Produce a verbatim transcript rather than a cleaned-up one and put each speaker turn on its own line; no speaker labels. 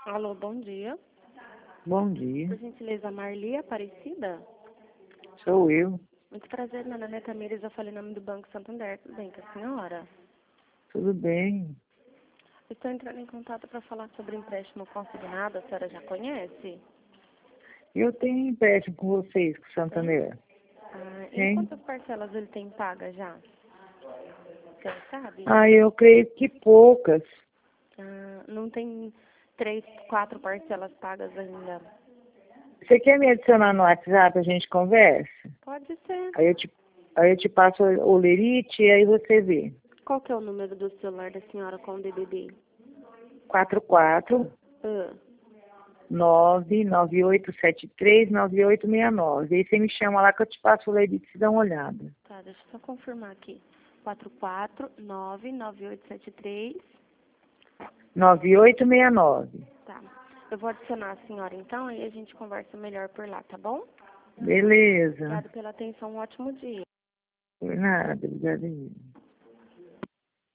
Alô, bom dia.
Bom dia,
Por gentileza, Marli Aparecida?
sou eu.
Muito prazer, meu nome é Tamires, eu falei em nome do Banco Santander. Tudo bem com a senhora?
Tudo bem?
Estou entrando em contato para falar sobre empréstimo consignado, a senhora já conhece?
Eu tenho empréstimo com vocês, com o Santander.
Ah, em
Tem?
quantas parcelas ele tem paga já? O senhor sabe?
Ah, eu creio que poucas.
Ah, não tem três, quatro parcelas pagas ainda?
Você quer me adicionar no WhatsApp, a gente conversa?
Pode ser.
Aí eu te, aí eu te passo o lerite e aí você vê.
Qual que é o número do celular da senhora com o D D D?
quatro quatro
Ah,
nove nove oito sete três nove oito seis nove. Aí você me chama lá que eu te passo o lerite e dá uma olhada.
tá, deixa eu só confirmar aqui. quatro quatro nove nove oito sete três.
nove oito seis nove.
Tá. Eu vou adicionar a senhora então e a gente conversa melhor por lá, tá bom?
Beleza.
Obrigada pela atenção, um ótimo dia.
Por nada, obrigada.